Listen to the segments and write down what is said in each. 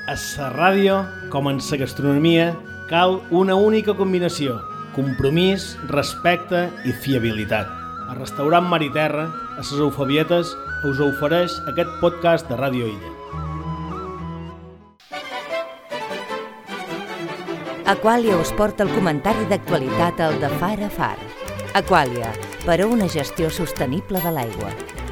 A la ràdio, com en la gastronomia, cal una única combinació: compromís, respecte i fiabilitat. El restaurant Mar i Terra, a les Eufabietes, us ofereix aquest podcast de Ràdio Illa. Aquàlia us porta el comentari d'actualitat al de Far a Far. Aquàlia, per a una gestió sostenible de l'aigua.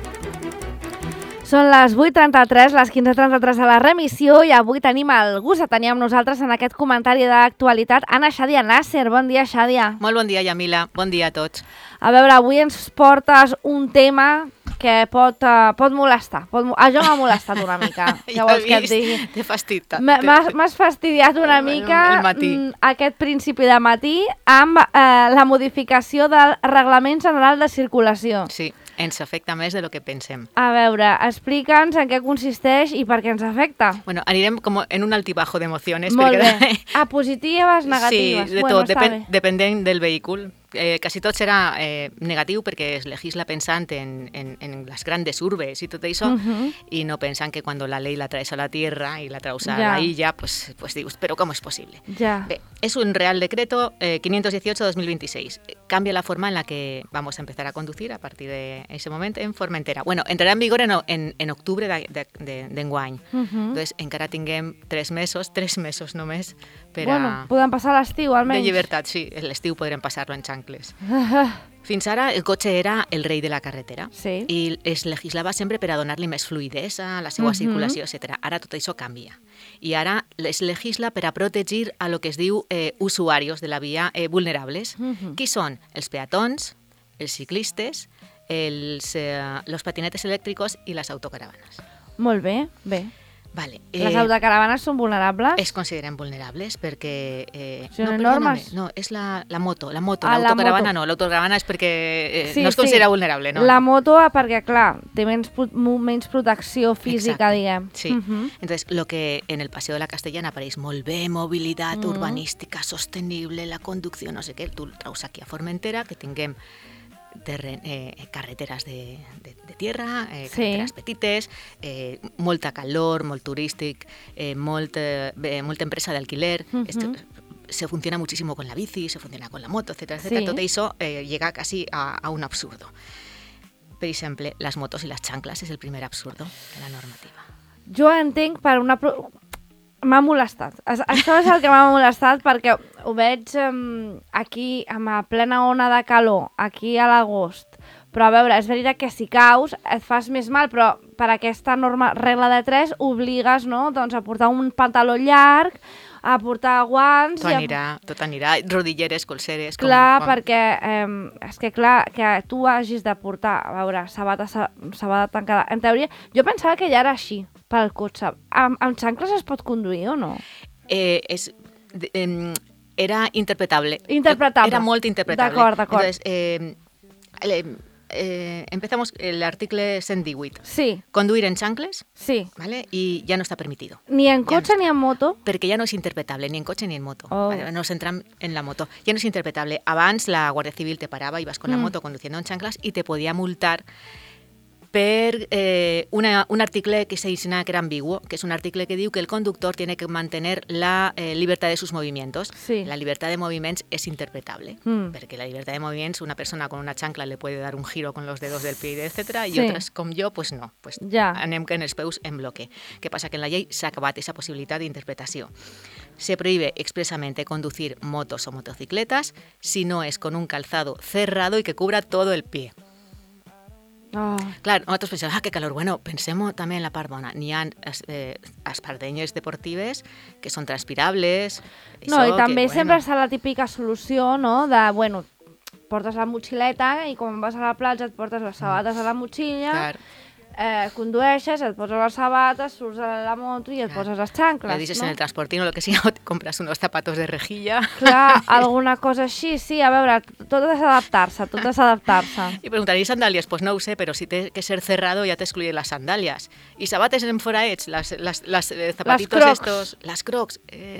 Són les 8:33, les 15:33 de la remissió i avui tenim el gust de tenir amb nosaltres en aquest comentari d'actualitat Anna Xadia Nasser. Bon dia, Xadia. Molt bon dia, Yamila. Bon dia a tots. A veure, avui ens portes un tema que pot molestar. Jo m'ha molestat una mica. Ja vols que et digui? T'he fastidiat. M'has fastidiat una mica aquest principi de matí amb la modificació del Reglament General de Circulació. Sí, ens afecta més de lo que pensem. A veure, explica'ns en què consisteix i per què ens afecta. Bueno, anirem com en un altibajo d'emocions. Molt bé. A positives, negatives. Sí, de tot, depenent del vehícul. Quasi tot serà negatiu perquè es legisla pensant en les grandes urbes i tot això, i no pensant que quan la ley la traes a la tierra y la traus a la illa, pues dius, pero ¿cómo es posible? Bé, es un Real Decreto 518-2026. Cambia la forma en la que vamos a empezar a conducir a partir de ese momento en Formentera. Bueno, entrarà en vigor en octubre d'enguany. Entonces, encara tinguem 3 mesos només per a... Bueno, podem passar l'estiu, almenys. De llibertat, sí. L'estiu podrem passar-lo en xancles. Fins ara el cotxe era el rei de la carretera, sí, i es legislava sempre per a donar-li més fluïdesa a la seva circulació, etc. Ara tot això canvia. I ara es legisla per a protegir a lo que es diu usuaris de la via vulnerables. Qui són? Els peatons, els ciclistes, los patinetes elèctrics i les autocaravanes. Molt bé, bé. Vale. Les autocaravanes són vulnerables? Es consideren vulnerables perquè... Són enormes? No, és la moto. L'autocaravana no. L'autocaravana és perquè no es considera vulnerable. No? La moto perquè, clar, té menys protecció física, diguem. Sí. Entonces, lo que en el Paseo de la Castellana apareix molt bé, mobilitat urbanística, sostenible, la conducció, no sé què, tu el traus aquí a Formentera, que tinguem carreteres de tierra, carreteres petites, molta calor, molt turístic, molta empresa d'alquiler, se funciona muchísimo con la bici, se funciona con la moto, etcétera, etcétera. Sí. Tot això llega casi a un absurdo. Per exemple, les motos i les xancles és el primer absurdo de la normativa. Jo entenc per una... M'ha molestat. Això és el que m'ha molestat perquè ho veig aquí amb plena ona de calor, aquí a l'agost. Però a veure, és veritat que si caus et fas més mal, però per aquesta regla de 3 obligues, no? Doncs a portar un pantaló llarg, a portar guants... Tot anirà, rodilleres, colseres... Clar, perquè és que clar, que tu hagis de portar, a veure, sabata tancada. En teoria, jo pensava que ja era així, pel cotxe. Amb xancles es pot conduir o no? Era interpretable. Interpretable. Era molt interpretable. D'acord. Entonces, empezamos el article 118. Sí. Conduir en xancles, sí, ¿vale? Y ya no está permitido. Ni en cotxe ni en moto? Perquè ja no és interpretable, ni en cotxe ni en moto. Vale, nos centram en la moto. Ja no és interpretable. Abans la Guàrdia Civil te parava, ibas con la moto conduciendo en chanclas y te podía multar per un article que se dice que era ambiguo, que es un article que diu que el conductor tiene que mantener la libertad de sus movimientos. Sí. La libertad de movimientos es interpretable, porque la libertad de movimientos, una persona con una chancla le puede dar un giro con los dedos del pie, etcétera, y otras com jo, pues no. Pues anem que en els peus en bloque. Què passa? Que en la llei s'ha acabat aquesta possibilitat d'interpretació. Se prohíbe expresamente conducir motos o motocicletas si no es con un calzado cerrado y que cubra todo el pie. Clar, nosaltres pensem, que calor. Bueno, pensem també en la part bona. N'hi ha espardenyes deportives que són transpirables. No, i també sempre està la típica solució, no?, de, bueno, portes la motxileta i quan vas a la platja et portes les sabates a la motxilla, condueixes, et poses les sabates, surts a la moto i et poses les xancles. Le dices en el transportino lo que sea, o te compras unos zapatos de rejilla. Clar, alguna cosa així, sí, a veure, tot és adaptar-se. Y preguntaréis sandalias, pues no ho sé, pero si té que ser cerrado ya te excluyen las sandalias. Y sabates en foraets, las zapatitos estos, las crocs.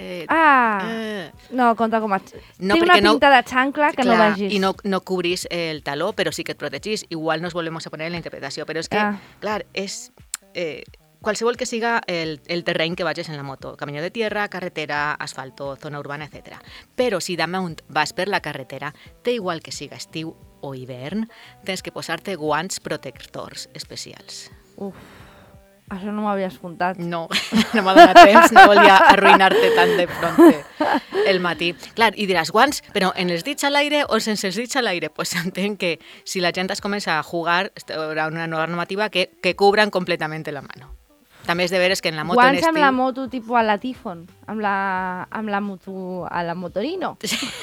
No, compta com a... No, tinc una pinta de xancla que no vegis. Y no cubrís el taló, pero sí que et protegís. Igual nos volvemos a poner en la interpretació, però és que, clar, és... qualsevol que siga el terreny que vagis en la moto, camí de tierra, carretera, asfalto, zona urbana, etc. Però si damunt vas per la carretera, té igual que siga estiu o hivern, tens que posar-te guants protectors especials. Uf, això no m'havies contat. No, no m'ha donat temps, no volia arruïnar-te tant de pronte el matí. Clar, i diràs, guants, però en els dits a l'aire o sense els dits a l'aire? Pues entenc que si la gent es comença a jugar, hi haurà una normativa que cubran completament la mano. També és de veres que en la moto guants en estiu... amb la moto tipus a la Tifon, amb la moto a la Motorino.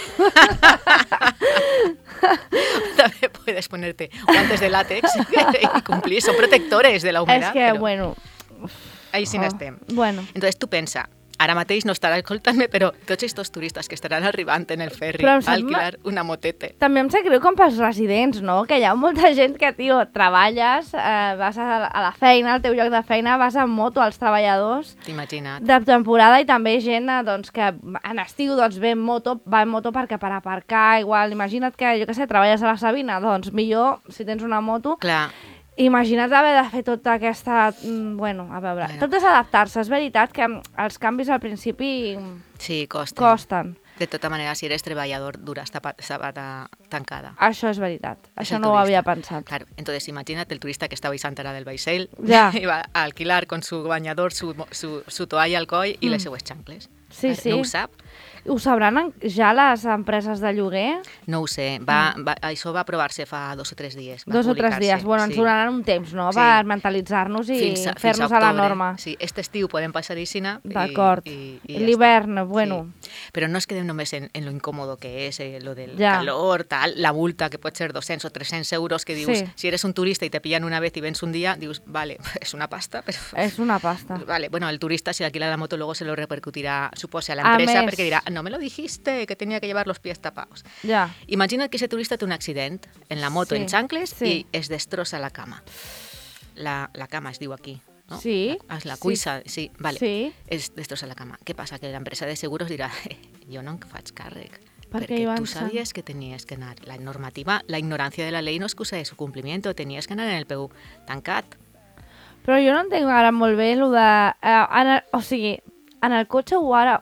També puedes ponerte guantes de látex y cumplir, son protectores de la humedad. És que, però bueno... ahí sí n'estem. Bueno. Entonces tu pensa, ara mateix no estarà escoltant-me, però tots aquests turistes que estaran arribant en el ferri Però a em sembla- alquilar una motete. També em sap greu com pels residents, no? Que hi ha molta gent que, tio, treballes, vas a la feina, al teu lloc de feina, vas en moto als treballadors T'imagina't. de temporada i també gent doncs, que en estiu doncs, va en moto perquè per aparcar, igual, imagina't que, jo què sé, treballes a la Sabina, doncs millor, si tens una moto, Clar, imagina't haver de fer tota aquesta... Bueno, a veure, Bueno. tot és adaptar-se. És veritat que els canvis al principi sí, costa. costen. De tota manera, si eres treballador, duràs sabata tancada. Això és veritat. És Això el no ho turista. havia pensat. Claro, entonces imagínate el turista que está baixant ara del vaixell, Ja. iba a alquilar con su bañador, su toalla al coll i les seues xancles. Sí, sí. No ho sap? Ho sabran ja les empreses de lloguer? No ho sé. Això va aprovar-se fa 2 o 3 dies. Va 2 o 3 publicar-se, dies. Bueno, ens sí. donaran un temps, no? Sí. Per mentalitzar-nos i Fins fer-nos a la octubre. norma. Sí, este estiu podem passar Ixina D'acord. i ja L'hivern, està. bueno. Sí. Però no es quedem només en lo incòmodo que és, lo del Ja. calor, tal, la multa que pot ser 200 o 300 euros, que dius, Sí. si eres un turista i te pillan una vez i vens un dia, dius, vale, és una pasta, però... És una pasta. Vale, bueno, el turista si alquila la moto luego se lo repercutirá, supose, a la A empresa més. perquè dirà, no me lo dijiste, que tenía que llevar los pies tapados. Ja. Imagina't que ese turista té un accident en la moto, Sí, en xancles, sí. i es destrossa la cama. La cama es diu aquí, no? Sí, La sí. cuissa, sí, vale. Sí. Es destrossa la cama. Què passa? Que l'empresa de seguros dirà, jo no em faig càrrec. Perquè Perquè Joan tu San- sabies que tenies que anar. La normativa, la ignorancia de la ley no excusa de su cumplimiento. Tenies que anar en el peu tancat. Però jo no entenc ara molt bé el de... o sigui, en el cotxe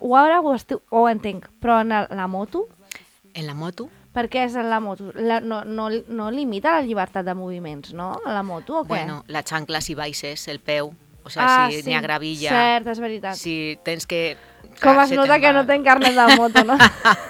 ho entenc, però en la moto? En la moto, Per què és en la moto? No limita la llibertat de moviments, no? A la moto o què? bueno, la xancla si baixes, el peu, o sigui, si n'hi ha gravilla, Cert, és veritat. si tens que... Com clar, es se nota te'n que va. no tenc carnet de moto, no?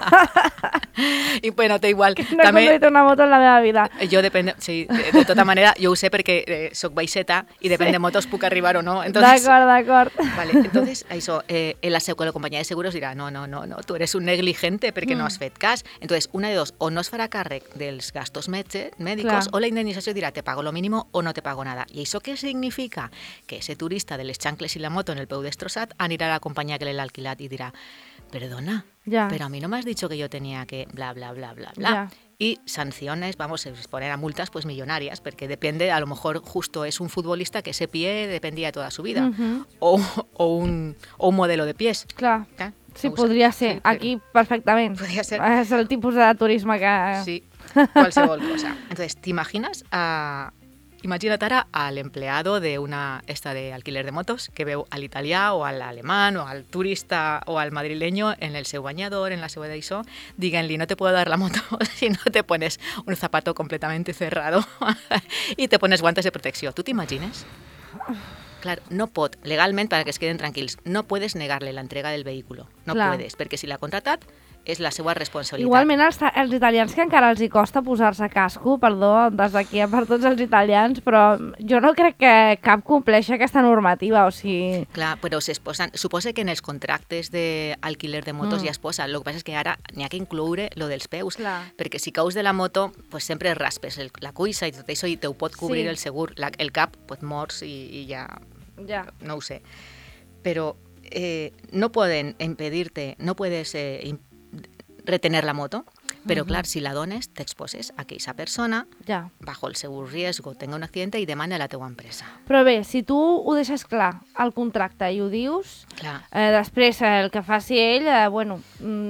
I bueno, té igual. No he conduït una moto en la meva vida. Jo depèn, sí, de tota manera, jo ho sé perquè soc baixeta i depèn de motos puc arribar o no. Entonces, D'acord. Vale, entonces, això, la companyia de seguros dirà, no, tu eres un negligente perquè no has fet cas. Entonces, una de dos, o no es farà càrrec dels gastos mèdicos Clar. o la indemnització dirà, te pago lo mínimo o no te pago nada. I això què significa? Que ese turista de les xancles i la moto en el peu destrossat anirà a la companyia que l'ha alquilat i dirà, perdona, Ja. pero a mí no me has dicho que yo tenía que bla, bla, bla, bla, bla. Ya. Y sanciones, vamos, se les ponen a multas pues millonarias, porque depende, a lo mejor justo es un futbolista que ese pie dependía toda su vida, o un modelo de pies. Clar. Clar, Sí, no ho sé. podria ser. Sí, però- Aquí, perfectament. Podria ser. És el tipus de turisme que... Sí, qualsevol cosa. Entonces, ¿te imaginas imagínate ahora al empleado de una esta de alquiler de motos que veu al italià o al alemán o al turista o al madrileño en el seu bañador, en la seva d'això, díganle, no te puedo dar la moto si no te pones un zapato completamente cerrado y te pones guantes de protecció. ¿Tú te imagines? Claro, no pot, legalment, para que es queden tranquils, no puedes negarle la entrega del vehículo. No Clar. puedes, perquè si l'ha contratat és la seva responsabilitat. Igualment, els italians que encara els hi costa posar-se casco, perdó, des d'aquí per tots els italians, però jo no crec que cap compleixi aquesta normativa, o sigui... Clar, però suposa que en els contractes d'alquiler de motos ja es posa. El que passa és que ara n'hi ha que incloure lo dels peus, Clar. perquè si caus de la moto, pues sempre raspes la cuissa i tot això i te ho pot cobrir Sí. el segur. El cap, pues mors i ja Ja. no ho sé. Però no poden impedir-te, no puedes retener la moto, Però, clar, si la dones, t'exposes a que aquesta persona, Ja. bajo el seu riesgo, tenga un accidente i demani a la teua empresa. Però bé, si tu ho deixes clar al contracte i ho dius, Clar. després el que faci ell, bueno,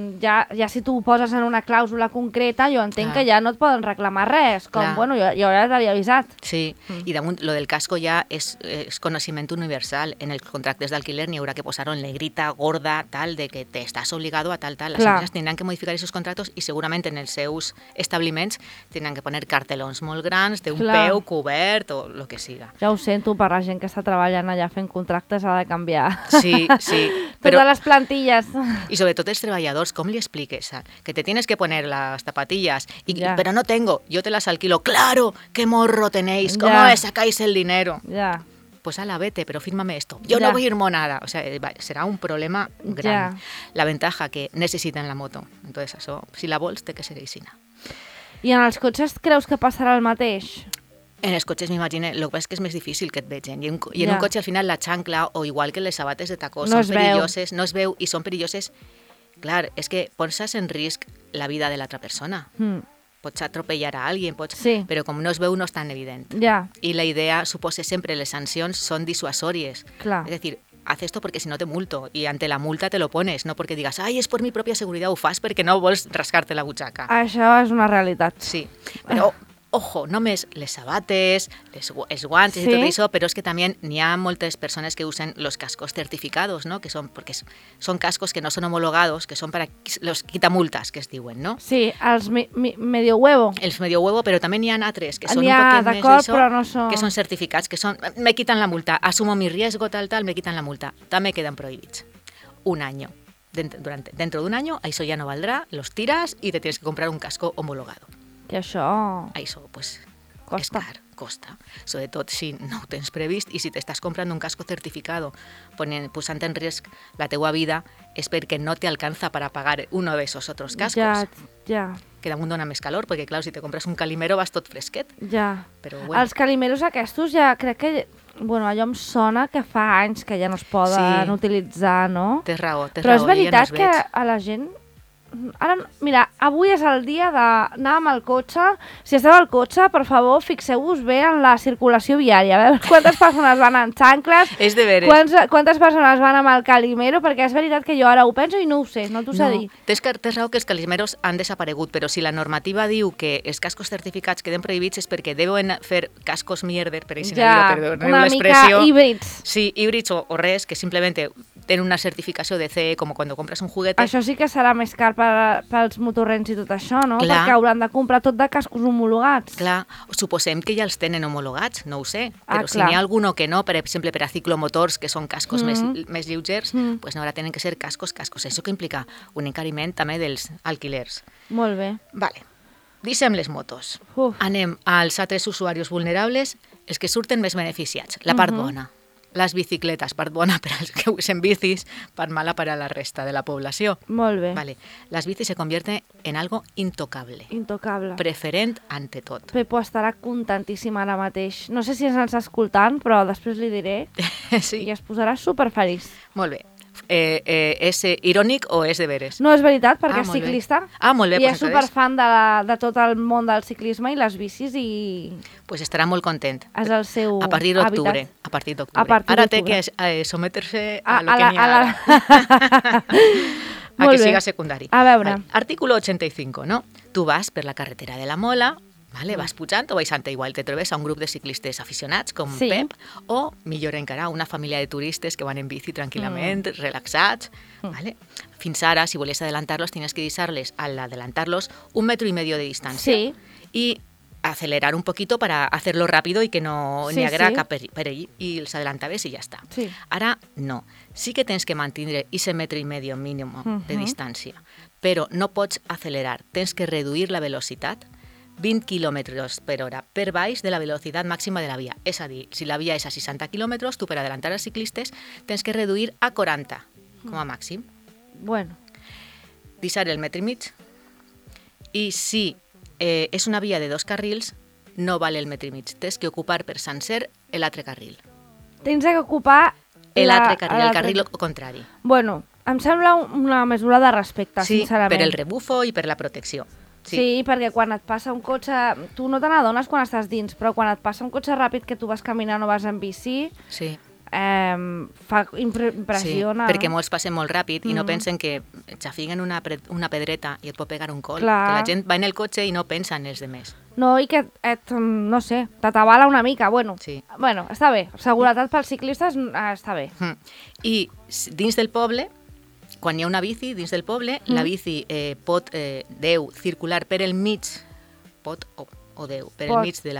ja si tu ho poses en una clàusula concreta, jo entenc Clar. que ja no et poden reclamar res, com, Clar. bueno, jo ja t'havia avisat. Sí, i damunt, lo del casco ja és coneixement universal. En els contractes d'alquiler n'hi haurà que posar-ho en negrita, gorda, tal, de que t'estàs obligado a tal. Las Clar. empresas tindran que modificar esos contratos i segurament en els seus establiments tindran que poner cartelons molt grans, d'un Clar. peu cobert o el que siga. Ja ho sento, per la gent que està treballant allà fent contractes ha de canviar. Sí, sí. Però, Totes les plantilles. y sobre todo els treballadors, ¿cómo le expliques? Que te tienes que poner las zapatillas, Ya. pero no tengo, yo te las alquilo. ¡Claro! ¡Qué morro tenéis! ¿Cómo Ya. me sacáis el dinero? Ja. Pues ala, vete, pero fírmame esto. Yo Ya. no firmo nada. O sea, será un problema gran. Ya. La ventaja que necessiten la moto. Entonces, això, si la vols, té que ser aixina. I en els cotxes creus que passarà el mateix? En els cotxes m'imagino, el que passa és que és més difícil que et vegin. I en Ja. un cotxe al final la xancla, o igual que les sabates de tacó, No es són veu. perilloses, no es veu i són perilloses. Clar, és que poses en risc la vida de l'altra persona. Pots atropellar a alguien, Sí. però com no es veu no és tan evident. Ja, Y la idea, supose siempre, las sanciones son disuasorias. clar. Es decir, haz esto porque si no te multo y ante la multa te lo pones, no porque digas, ay, es por mi propia seguridad, ho fas perquè no vols rascar-te la butxaca. Això és una realitat. Sí, però ojo, només les sabates, els guants Sí. i tot això, però és que també n'hi ha moltes persones que usen los cascos certificados, ¿no? Que son, porque son cascos que no son homologados, que son para los quitamultas, que es diuen, ¿no? Sí, els medio huevo. Els medio huevo, però també n'hi ha altres que són N'hi un ha, poquet més d'acord, d'això, però no són- que són certificats, que són, me quitan la multa, asumo mi riesgo, tal, me quitan la multa. També queden prohibits. Un año. Dentro de un año, això ja no valdrà, los tiras y te tienes que comprar un casco homologado. Que això... Això, pues, Costa. és car, costa. Sobretot si no ho tens previst i si t'estàs comprant un casco certificado posant en risc la teua vida és perquè no te alcanza para pagar uno de esos otros cascos. Ja. Que damunt dona més calor, perquè clar, si te compres un calimero vas tot fresquet. Però bueno. Els calimeros aquests ja crec que... Bueno, allò em sona que fa anys que ja no es poden utilitzar, no? Tens raó, Però és jo veritat ja no que a la gent... Ara, mira, avui és el dia d'anar amb el cotxe. Si esteu al cotxe, per favor, fixeu-vos bé en la circulació viària. A veure quantes persones van en xancles, És de veres. quantes persones van amb el calimero, perquè és veritat que jo ara ho penso i no ho sé, no t'ho sé dir. Tens raó que els calimeros han desaparegut, però si la normativa diu que els cascos certificats queden prohibits és perquè deuen fer cascos mierder, per així Ja, dir-ho, una mica híbrids. Sí, híbrids o res, que simplement tenen una certificació de CE, com quan compres un juguete. Això sí que serà més car pels motorrents i tot això, no? Clar. Perquè hauran de comprar tot de cascos homologats. Clar, suposem que ja els tenen homologats, no ho sé, Ah, però si clar. n'hi ha alguno que no, per exemple, per a ciclomotors, que són cascos més lleugers, pues no, ara tenen que ser cascos. Això que implica un encariment també dels alquilers. Molt bé. Vale. Deixem les motos. Uf. Anem als altres usuaris vulnerables, els que surten més beneficiats. La part bona. Les bicicletes, part bona per als que usen bicis, part mala per a la resta de la població. Molt bé. Vale. Las bicis se convierten en algo intocable, Intocable. preferent ante tot. Pepo estarà contentíssim ara mateix. No sé si ens està escoltant, però després li diré Sí, i es posarà superfeliç. molt bé. És irònic o és de veres? No, és veritat, perquè és molt bé. ciclista. Molt bé, I pues és entonces, superfan de tot el món del ciclisme i les bicis i pues estarà molt content. és el seu A partir d'octubre. hàbitat. A partir d'octubre. A partir Ara té d'octubre. que sometre-se A- a lo a que la- n'hi ha a la- ara. A Molt que bé. siga secundari. A veure. Vale. Artículo 85, no? Tu vas per la carretera de la Mola, vale? Vas pujant o baixant, igual te trobes a un grup de ciclistes aficionats com Sí. Pep, o millor encara, una família de turistes que van en bici tranquil·lament, relaxats. Vale? Fins ara, si volies adelantar-los, tenies que deixar-les, al adelantar-los, 1,5 metros de distancia. Sí. Y acelerar un poquito para hacerlo rápido y que no Sí, n'hi haguera sí. cap perill, i els adelantaves i ja està. Sí. Ara no. Sí que tens que mantenir ese 1,5 metros mínim de distància, però no pots acelerar. Tens que reduir la velocitat 20 km per hora per baix de la velocitat màxima de la via. És a dir, si la via és a 60 km, tu per adelantar els ciclistes tens que reduir a 40 com a màxim. Bueno, Deixar el metre i mig. I si és una via de 2 carrils, no val el metre i mig. Tens que ocupar per sencer l'altre carril. tens que ocupar L'altre carril, el l'altre- carril contrari. Bueno, em sembla una mesura de respecte, Sí, sincerament. per el rebufo i per la protecció. Sí, perquè quan et passa un cotxe... Tu no te n'adones quan estàs dins, però quan et passa un cotxe ràpid que tu vas caminant o vas en bici, impressiona. Sí, perquè molts passen molt ràpid i no pensen que xafiguen una pedreta i et pot pegar un col. Clar. Que la gent va en el cotxe i no pensa en els demés. No, i que no sé, t'atabala una mica. Bueno, està bé. Seguretat pels ciclistes està bé. I dins del poble, quan hi ha una bici dins del poble, la bici deu circular per el mig, per el mig de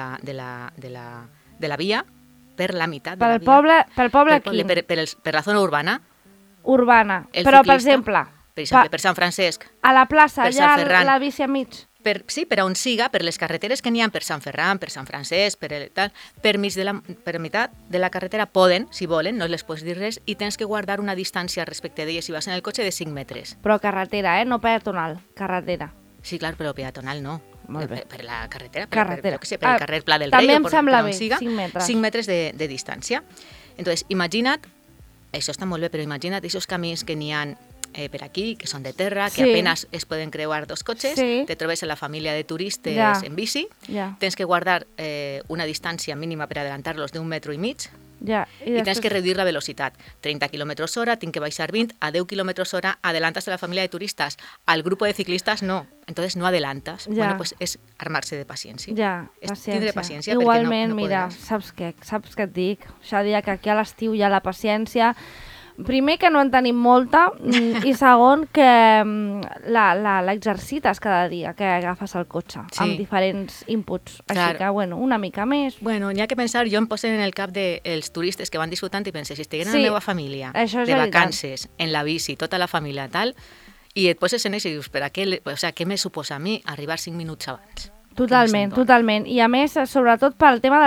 la via, per la meitat de la via. Pel poble aquí. Per la zona urbana. Urbana. Però, per exemple... Per Sant Francesc. A la plaça, allà la bici a mig. Sí, per on siga, per les carreteres que n'hi ha, per Sant Ferran, per Sant Francesc, per meitat de la carretera poden, si volen, no les pots dir res, i tens que guardar una distància respecte d'elles si vas en el cotxe de 5 metres. Però carretera, no peatonal, carretera. Sí, clar, però peatonal no. Molt bé. Per la carretera, per el carrer Pla del Rei. També em sembla bé, 5 metres. 5 metres de distància. Entonces, imagina't, això està molt bé, però imagina't aquests camins que n'hi ha per aquí, que són de terra, que apenas es poden creuar dos cotxes, te trobes a la família de turistes en bici, tens que guardar una distància mínima per adelantar-los d'1,5 metres, i tens que reduir la velocitat. 30 km/h, tinc que baixar 20, a 10 km/h adelantas a la familia de turistas. Al grupo de ciclistas no, entonces no adelantas. Bueno, pues es armarse de paciencia. Tindre paciència. Igualment, no mira, saps què et dic? Xadia, que aquí a l'estiu hi ha la paciència. Primer, que no en tenim molta, i segon, que l'exercites cada dia que agafes el cotxe, amb diferents inputs. Així que, bueno, una mica més. Bueno, n'hi ha que pensar, jo em poso en el cap dels turistes que van disfrutant i penso, si estiguin en la meva família, de vacances, en la bici, tota la família, tal, i et poses en això i dius, però què me suposa a mi arribar 5 minuts abans? Totalment. I a més, sobretot pel tema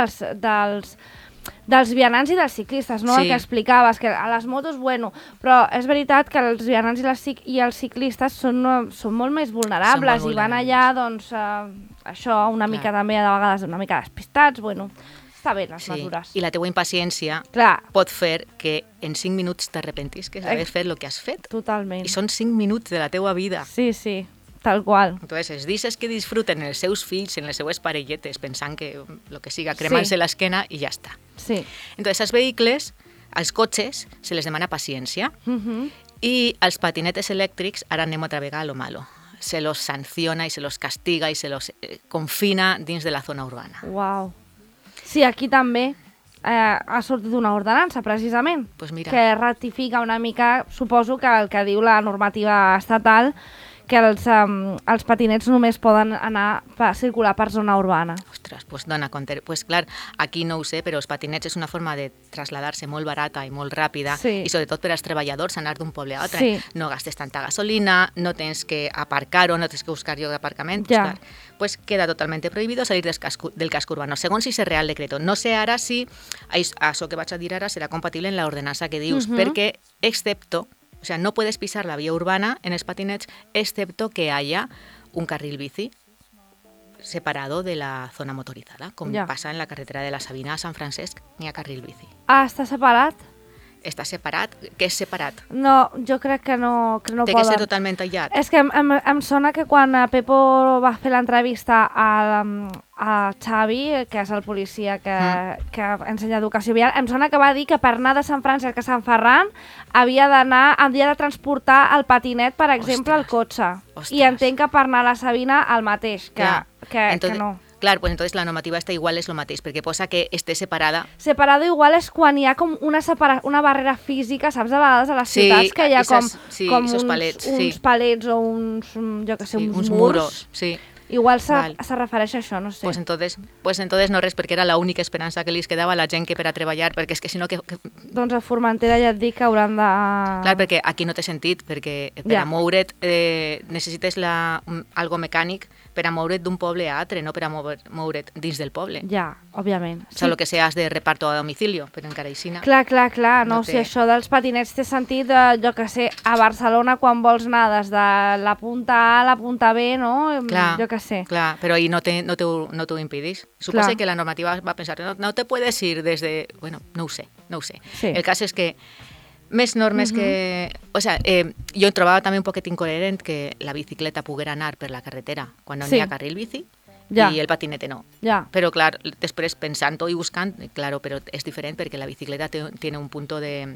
dels vianants i dels ciclistes, no? El que explicaves, que a les motos, bueno, però és veritat que els vianants i els ciclistes són molt més vulnerables i van allà, doncs, això, una mica també, de vegades, una mica despistats, bueno, està bé les mesures. I la teua impaciència pot fer que en 5 minuts t'arrepentisques d'haver fet el que has fet. Totalment. I són 5 minuts de la teua vida. Sí. Tal qual. Entonces, els dices que disfruten els seus fills, en les seues parelletes, pensant que el que siga, cremant-se l'esquena i ja està. Sí. Entonces, als vehicles, als cotxes, se les demana paciència i als patinetes elèctrics, ara anem otra vegada a lo malo. Se los sanciona i se los castiga i se los confina dins de la zona urbana. Uau. Sí, aquí també ha sortit una ordenança, precisament, que ratifica una mica, suposo que el que diu la normativa estatal, que els patinets només poden anar a circular per zona urbana. Ostres, doncs dona compte. Pues clar, aquí no ho sé, però els patinets és una forma de traslladar-se molt barata i molt ràpida, i sobretot per als treballadors anar d'un poble a altre. No gastes tanta gasolina, no tens que aparcar o no tens que buscar lloc d'aparcament. Pues queda totalmente prohibido salir del casco urbano, segons si és real decreto. No sé ara si això que vaig a dir ara serà compatible en l'ordenança que dius, perquè excepto, o sea, no puedes pisar la vía urbana en els patinets, excepto que haya un carril bici separado de la zona motorizada, com passa en la carretera de la Sabina a Sant Francesc, n'hi ha carril bici. Ah, està separat? Està separat? Què és separat? No, jo crec que no poden. Té que ser totalment tallat. És que em sona que quan Pepo va fer l'entrevista a Xavi, que és el policia que ensenya educació vial, em sona que va dir que per anar de Sant Francesc a Sant Ferran havia de transportar el patinet, per exemple, al cotxe. I entenc que per anar a la Sabina el mateix, que no. Clar, pues entonces la normativa esta igual és el mateix, perquè posa que esté separada. Separada igual és quan hi ha com una barrera física, saps, a vegades a les ciutats, que hi ha com uns palets o uns murs. Sí. Igual se refereix a això, no sé. Pues entonces no res, perquè era l'única esperança que li quedava a la gent que per a treballar, perquè és que si no... Doncs a Formentera ja et dic que hauran de... Clar, perquè aquí no té sentit, perquè per a moure't necessites algo mecànic per a moure't d'un poble a altre, no per a moure't dins del poble. Ja, òbviament. O sigui, el que seas de reparto a domicilio, però encara aixina... Clar, no sé, això dels patinets té sentit, jo que sé, a Barcelona quan vols anar des de la punta A a la punta B, no? Jo que sé. Clar, però ahí no t'ho impedís. Suposo que la normativa va pensar, no te puedes ir desde... Bueno, no ho sé. Sí. El cas és que més normes que O sea, jo em trobava també un poquet incoherent que la bicicleta poguera anar per la carretera quan no Sí. n'hi ha carril bici Ja. i el patinete no. Ja. Però, clar, després pensant-ho i buscant, claro, però és diferent perquè la bicicleta tiene un punto de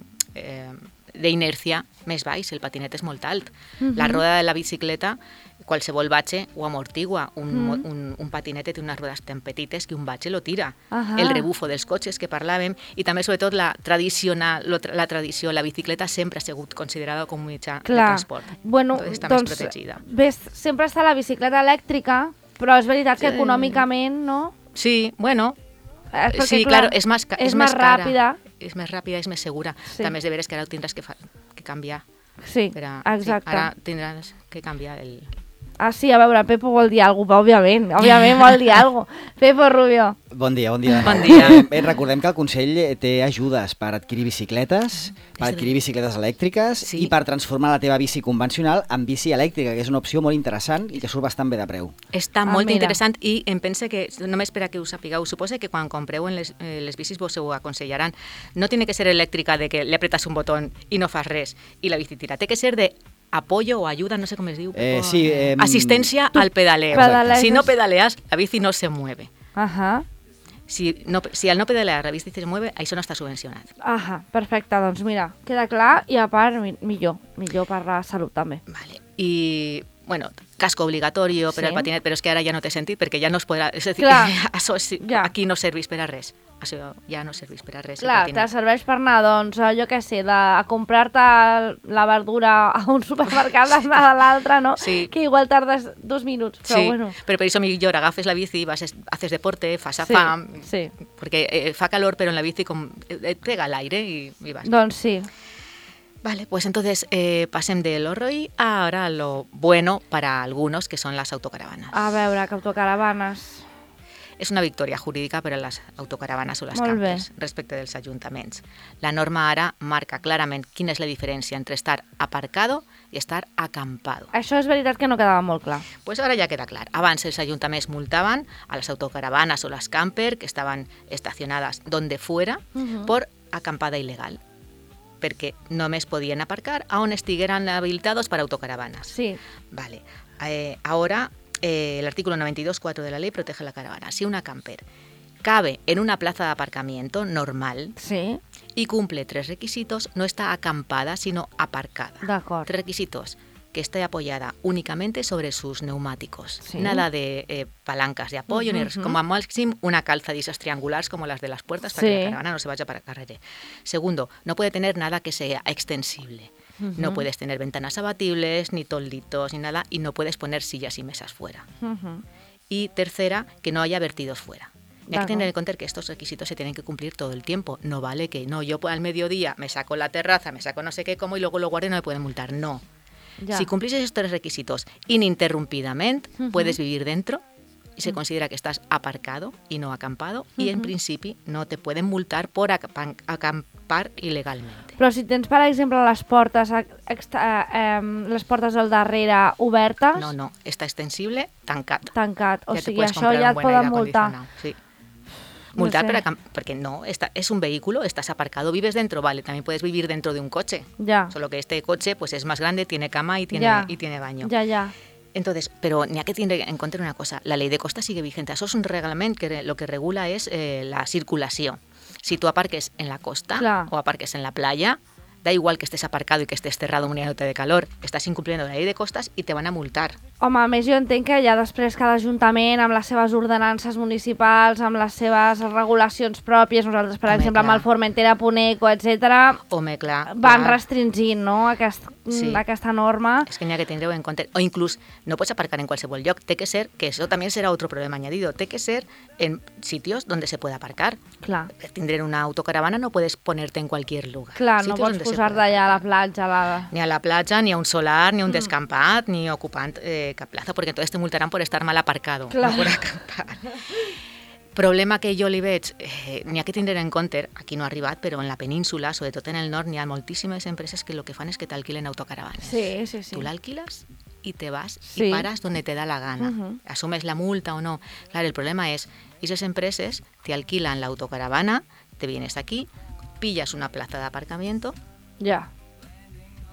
inercia més baix, el patinet és molt alt. La roda de la bicicleta, qualsevol batxe ho amortigua. Un patinet té unes rodes tan petites que un batxe lo tira. Ahà. El rebufo dels cotxes que parlàvem i també, sobretot, la tradició, la bicicleta sempre ha sigut considerada com un mitjà de Clar. transport. Bueno, Entonces, està més protegida. ves, sempre està la bicicleta elèctrica, però és veritat que Sí. econòmicament, no? Sí, bueno, Perquè, sí, claro, és més és més cara. ràpida. És més ràpida, és més segura. Sí. També és de veres que ara ho tindràs que canviar. Sí, exacte. Sí, ara tindràs que canviar el... Ah, sí, a veure, Pepo vol dir alguna cosa, òbviament vol dir alguna cosa. Pepo Rubio. Bon dia, bon dia. Bon dia. Recordem que el Consell té ajudes per adquirir bicicletes, elèctriques Sí. i per transformar la teva bici convencional en bici elèctrica, que és una opció molt interessant i que surt bastant bé de preu. Està molt mira. interessant i em pense que, només per a que ho sapigueu, suposa que quan compreu en les bicis vos ho aconsellaran. No tiene que ser elèctrica de que le apretas un botón i no fas res i la bici tira. Té que ser de apoyo o ayuda, no sé com es diu. Sí, Asistencia al pedaleo. pedalees. Si no pedaleas, la bici no se mueve. Ahà, Si al no pedalear la bici se mueve, això no està subvencionat. perfecte, doncs mira, queda clar i a part millor per la salut també. Vale. I, bueno, casco obligatorio per Sí. al patinet, però és que ara ja no té sentit perquè ja no es podrà... És a dir, Clar. això Ja. aquí no serveix per a res. Això ja no serveix per a res. el Clar, patinet. te serveix per anar, doncs, jo què sé, a comprar-te la verdura a un supermercat d'anar a l'altre, no? Sí. Que igual tardes 2 minuts, però Sí, bueno. però per això millor agafes la bici, haces deporte, fas Sí, fam, sí. perquè fa calor, però en la bici et pega l'aire i vas. Doncs sí. Vale, pues entonces pasem de lo ROI a ahora lo bueno para algunos, que son las autocaravanas. A veure, que autocaravanes... És una victòria jurídica per a les autocaravanes o les Molt bé. campers respecte dels ajuntaments. La norma ara marca clarament quina és la diferència entre estar aparcado i estar acampado. Això és veritat que no quedava molt clar. Pues ahora ya queda clar. Abans els ajuntaments multaven a les autocaravanes o les camper que estaven estacionades donde fuera por acampada il·legal, perquè només podien aparcar a on estigueren habilitados para autocaravanas. Sí. Vale. Ahora, el artículo 92.4 de la ley protege la caravana. Si una camper cabe en una plaza de aparcamiento normal Sí, y cumple 3 requisitos, no está acampada, sino aparcada. d'acord. 3 requisitos: que esté apoyada únicamente sobre sus neumáticos. Sí. Nada de palancas de apoyo, ni como a máximo una calza de esas triangulares como las de las puertas para que Sí. la caravana no se vaya para carrete. Segundo, no puede tener nada que sea extensible. No puedes tener ventanas abatibles, ni tolditos, ni nada, y no puedes poner sillas y mesas fuera. Y tercera, que no haya vertidos fuera. Y hay que tener en cuenta que estos requisitos se tienen que cumplir todo el tiempo. No vale que no, yo al mediodía me saco la terraza, me saco no sé qué como y luego lo guardo y no me pueden multar. No. Ja. Si cumplís estos 3 requisitos ininterrumpidamente, puedes vivir dentro y se considera que estás aparcado y no acampado y en principio no te pueden multar por acampar ilegalmente. Però si tens, per exemple, les portes del darrere obertes, No, está extensible, tancat. tancat. O Ja te sigui, puedes això comprar ja un et buen poden aire multar. acondicionado, sí. Multar, sé. porque no, es un vehículo, estás aparcado, vives dentro, vale, también puedes vivir dentro de un coche. Ja, Solo que este coche pues es más grande, tiene cama y tiene, Ja. y tiene baño. ja. Entonces, pero ni hay que tener en cuenta una cosa, la ley de costas sigue vigente. Eso es un reglamento que lo que regula es la circulación. Si tú aparques en la costa Clar. o aparques en la playa, da igual que estés aparcado y que estés cerrado muriéndote de calor, estás incumpliendo la ley de costas y te van a multar. Home, a més jo entenc que ja després cada ajuntament amb les seves ordenances municipals, amb les seves regulacions pròpies, nosaltres per Home, exemple amb clar. el Formentera, Puneco, etc, Home, clar. van clar. restringint, no?, Sí. aquesta norma. És que n'hi ha que tindre en compte. O inclús no pots aparcar en qualsevol lloc. Té que ser, que eso también será otro problema añadido, té que ser en sitios donde se pueda aparcar. Clar, Tindre una autocaravana no puedes ponerte en cualquier lugar. clar, no Sitios pots donde se posar-te pueda allà a la aparcar. platja, Ni a la platja, ni a un solar, ni a un descampat, ni ocupant cap plaza, porque entonces te multarán por estar mal aparcado, Clar. no por acampar. Problema que jo li veig, n'hi ha que tindre en compte, aquí no ha arribat, però en la península, sobretot en el nord, n'hi ha moltíssimes empreses que el que fan és que t'alquilen autocaravanes. Sí, sí, sí. Tú la alquilas y te vas Sí. y paras donde te da la gana. Asumes la multa o no. Claro, el problema es, esas empresas te alquilan la autocaravana, te vienes aquí, pillas una plaza de aparcamiento Ja.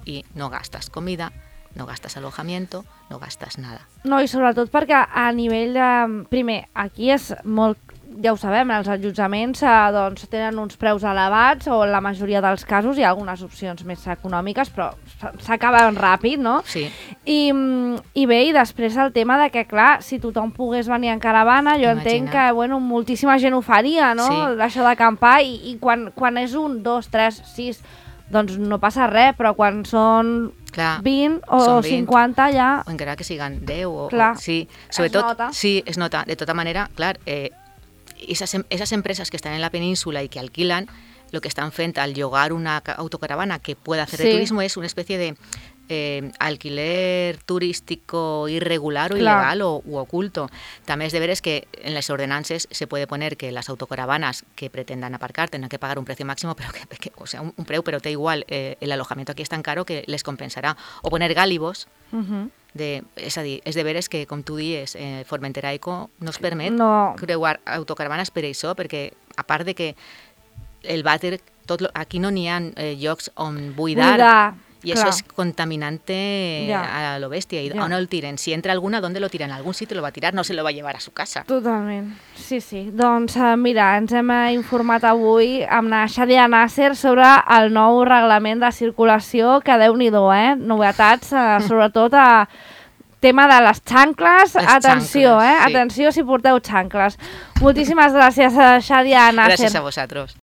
y no gastas comida, no gastas alojamiento, no gastas nada. No, i sobretot perquè a nivell de... Primer, aquí és molt... Ja ho sabem, els allotjaments doncs, tenen uns preus elevats o en la majoria dels casos hi ha algunes opcions més econòmiques, però s'acaben ràpid, no? Sí. I bé, i després el tema de que, clar, si tothom pogués venir en caravana, jo entenc que, bueno, moltíssima gent ho faria, no? Sí. Això d'acampar, i quan és 1, 2, 3, 6, doncs no passa res, però quan són... Clar, 20 o 50 ja... O encara que siguen 10 o... Clar, sí, sobretot, es nota. Sí, es nota. De tota manera, clar, esas empresas que están en la península y que alquilan, lo que están frente al llogar una autocaravana que pueda hacer de turismo es una especie de alquiler turístico irregular o ilegal u oculto. També és de veres que en les ordenances se puede poner que las autocaravanas que pretendan aparcar tendrán que pagar un precio máximo, pero o sea, un preu, pero te igual, el alojamiento aquí es tan caro que les compensarà. O poner gálibos, és a dir, és de veres que, com tu dius, Formentera Eco no es permet creuar autocaravanes per això, perquè a part de que el vàter, aquí no n'hi ha llocs on buidar. Y eso es contaminante a lo bestia. ¿Y no el tiren? Si entra alguna, ¿dónde lo tiran? Algún sitio lo va a tirar, no se lo va a llevar a su casa. Totalment, sí. Doncs mira, ens hem informat avui amb la Xadia Nasser sobre el nou reglament de circulació, que Déu-n'hi-do, novetats, sobretot a tema de les xancles. Atenció, sí. Atenció si porteu xancles. Moltíssimes gràcies, Xadia Nasser. Gràcies a vosaltres.